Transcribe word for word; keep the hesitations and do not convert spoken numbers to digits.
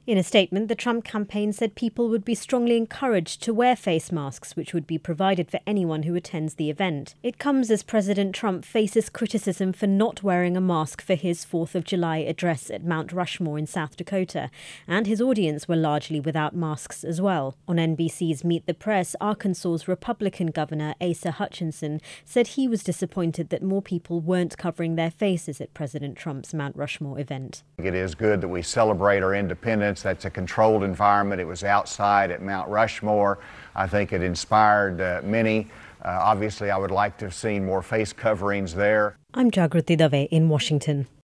In a statement, the Trump campaign said people would be strongly encouraged to wear face masks, which would be provided for anyone who attends the event. It comes as President Trump faces criticism for not wearing a mask for his fourth of July address at Mount Rushmore in South Dakota, and his audience were largely without masks as well. On N B C's Meet the Press, Arkansas's Republican Governor Asa Hutchinson said he was disappointed that more people weren't covering their faces at President Trump's Mount Rushmore event. It is good that we celebrate our independence. That's a controlled environment. It was outside at Mount Rushmore. I think it inspired uh, many. Uh, obviously, I would like to have seen more face coverings there. I'm Jagriti Dave in Washington.